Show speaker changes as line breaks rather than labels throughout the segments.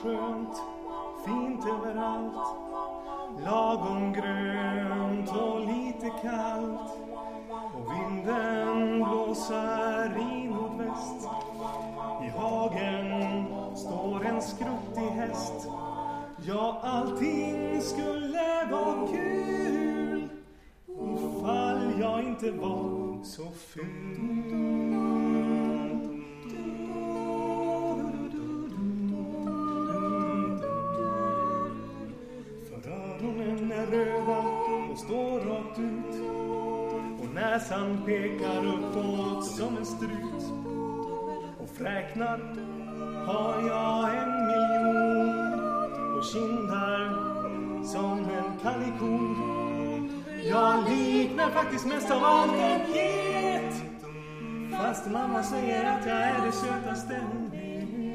skönt, fint överallt. Lagom grönt och lite kallt. Och vinden blåser i nordväst. I hagen står en skruttig häst. Ja, allting skulle vara kul ifall jag inte var så ful. För öronen är röda och står rakt ut. Och näsan pekar uppåt som en strut. Och fräknar har jag 1 miljon. Och kindar som en kalikon. Jag liknar faktiskt mest av allt en get. Fast mamma säger att jag är det sötaste hon vet.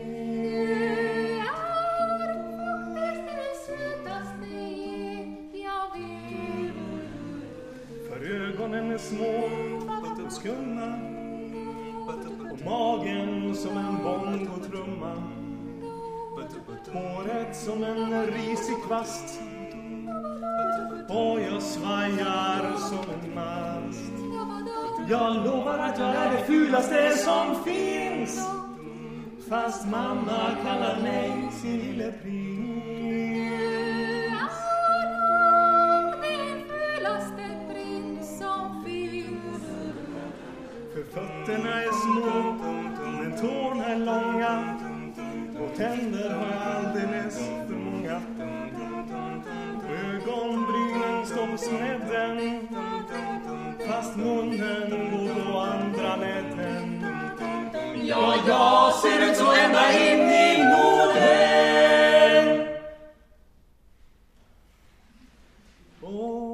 Ögonen är små och skumma. Och magen som en bongotrumma. Håret som en risig kvast. Och jag svajar som en mast. Jag lovar att jag är det fulaste som finns. Fast mamma kallar mig sin lille prins. Fötterna är små, men tårna är långa. Och tänder har jag alldeles för många. Ögonbrynen står snedden. Fast munnen går på andra nätten. Ja, jag ser ut så ända in i Norden.